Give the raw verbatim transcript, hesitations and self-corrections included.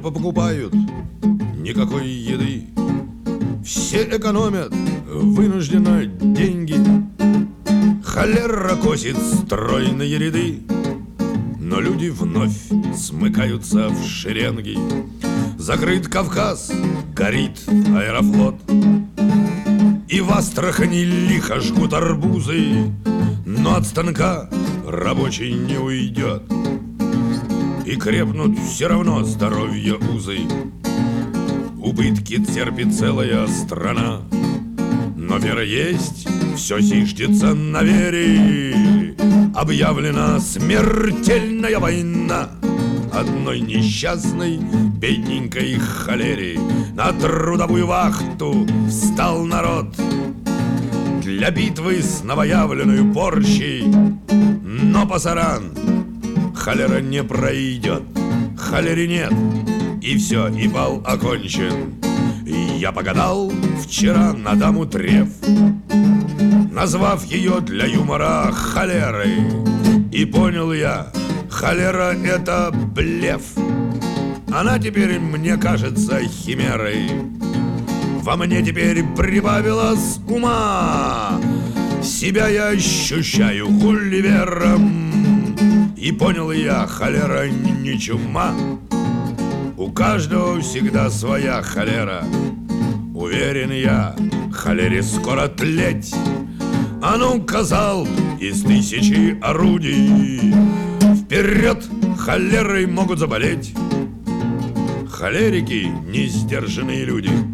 покупают никакой еды. Все экономят вынужденно деньги. Холера косит стройные ряды, но люди вновь смыкаются в шеренги. Закрыт Кавказ, горит Аэрофлот, и в Астрахани лихо жгут арбузы, но от станка рабочий не уйдет, и крепнут все равно здоровье узы. Убытки терпит целая страна, но вера есть, все зиждется на вере. Объявлена смертельная война одной несчастной бедненькой холере. На трудовую вахту встал народ для битвы с новоявленную порчей, но пасаран холера не пройдет, холере нет, и все, и бал окончен. Я погадал вчера на даму Треф, назвав ее для юмора холерой, и понял я, холера — это блеф. Она теперь мне кажется химерой. Во мне теперь прибавилось ума, себя я ощущаю гулливером. И понял я, холера не чума. У каждого всегда своя холера. Уверен я, холере скоро тлеть. А ну, казал, из тысячи орудий вперед, холерой могут заболеть холерики, несдержанные люди.